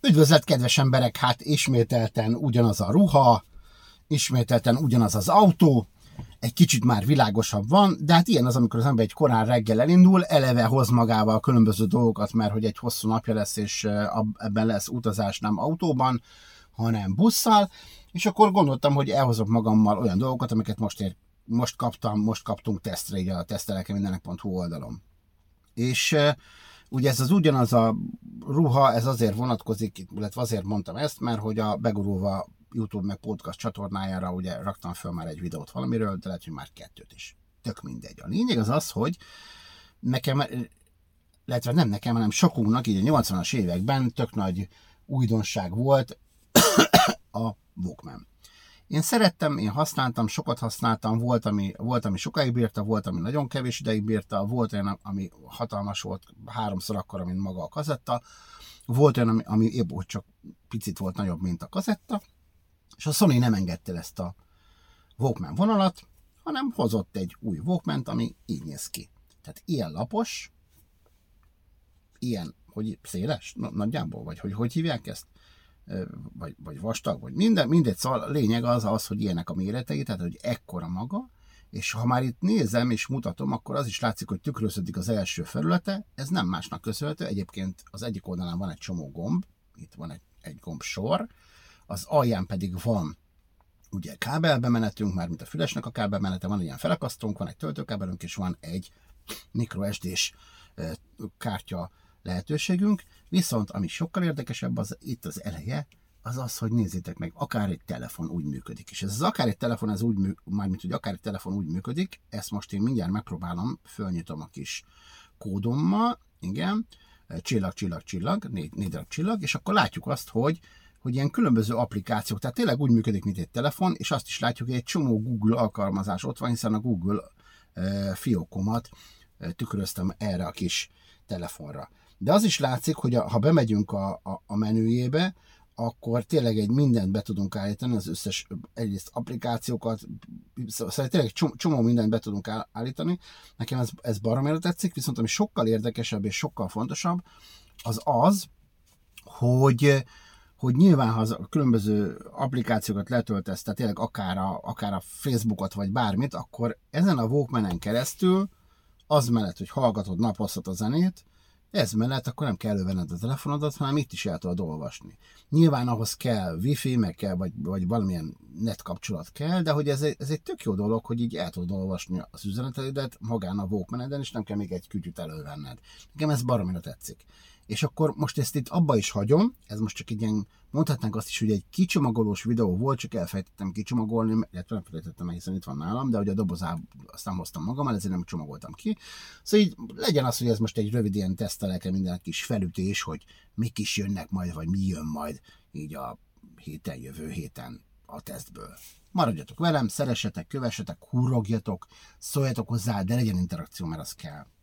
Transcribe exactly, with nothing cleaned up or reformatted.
Üdvözlet, kedves emberek! Hát ismételten ugyanaz a ruha, ismételten ugyanaz az autó, egy kicsit már világosabb van, de hát ilyen az, amikor az ember egy korán reggel elindul, eleve hoz magával különböző dolgokat, mert hogy egy hosszú napja lesz, és ebben lesz utazás nem autóban, hanem busszal, és akkor gondoltam, hogy elhozok magammal olyan dolgokat, amiket most, ér, most kaptam, most kaptunk tesztre, így a tesztelekemmindenek pont hu oldalon. És ugye ez az ugyanaz a ruha, ez azért vonatkozik, illetve azért mondtam ezt, mert hogy a Begurulva YouTube meg podcast csatornájára ugye raktam föl már egy videót valamiről, de lehet, hogy már kettőt is. Tök mindegy. A lényeg az az, hogy nekem, illetve nem nekem, hanem sokunknak így a nyolcvanas években tök nagy újdonság volt a Walkman. Én szerettem, én használtam, sokat használtam, volt ami, volt, ami sokáig bírta, volt, ami nagyon kevés ideig bírta, volt olyan, ami hatalmas volt, háromszor akkora, mint maga a kazetta, volt olyan, ami, ami épp úgy csak picit volt nagyobb, mint a kazetta, és a Sony nem engedte ezt a Walkman vonalat, hanem hozott egy új Walkmant, ami így néz ki. Tehát ilyen lapos, ilyen, hogy széles, nagyjából, vagy hogy, hogy hívják ezt? Vagy, vagy vastag, vagy minden, mindegy, szóval a lényeg az az, hogy ilyenek a méretei, tehát hogy ekkora maga, és ha már itt nézem és mutatom, akkor az is látszik, hogy tükröződik az első felülete, ez nem másnak köszönhető, egyébként az egyik oldalán van egy csomó gomb, itt van egy, egy gombsor, az alján pedig van ugye kábelbemenetünk, már mint a fülesnek a kábelmenete, van ilyen felakasztónk, van egy töltőkábelünk, és van egy microSD-s kártya lehetőségünk, viszont ami sokkal érdekesebb az itt az eleje, az az, hogy nézzétek meg, akár egy telefon úgy működik. És ez az akár egy telefon, ez úgy működik, mármint, hogy akár egy telefon úgy működik, ezt most én mindjárt megpróbálom, fölnyitom a kis kódommal, igen, csillag, csillag, csillag, négy, négy darab csillag, és akkor látjuk azt, hogy, hogy ilyen különböző applikációk, tehát tényleg úgy működik, mint egy telefon, és azt is látjuk, hogy egy csomó Google alkalmazás ott van, hiszen a Google uh, fiókomat uh, tükröztem erre a kis telefonra. De az is látszik, hogy a, ha bemegyünk a, a, a menüjébe, akkor tényleg egy mindent be tudunk állítani, az összes egyrészt applikációkat, szóval tényleg csomó mindent be tudunk állítani. Nekem ez, ez baromira tetszik, viszont ami sokkal érdekesebb és sokkal fontosabb, az az, hogy, hogy nyilván, ha az a különböző applikációkat letöltesz, tehát tényleg akár a, akár a Facebookot vagy bármit, akkor ezen a Walkmanen keresztül az mellett, hogy hallgatod, napozhat a zenét, ez mellett akkor nem kell elővenned a telefonodat, hanem itt is el tudod olvasni. Nyilván ahhoz kell wifi, meg kell, vagy, vagy valamilyen net kapcsolat kell, de hogy ez egy, ez egy tök jó dolog, hogy így el tudod olvasni az üzeneteidet magán a Walkmaneden, és nem kell még egy kütyüt elővenned. Nekem ez baromira tetszik. És akkor most ezt itt abba is hagyom, ez most csak egy ilyen, mondhatnánk azt is, hogy egy kicsomagolós videó volt, csak elfelejtettem kicsomagolni, illetve nem felejtettem, hiszen itt van nálam, de hogy a dobozába azt nem hoztam magammal, ezért nem csomagoltam ki. Szóval így legyen az, hogy ez most egy rövid ilyen teszteleke, minden kis felütés, hogy mik is jönnek majd, vagy mi jön majd így a héten, jövő héten a tesztből. Maradjatok velem, szeressetek, kövessetek, hurrogjatok, szóljatok hozzá, de legyen interakció, mert az kell.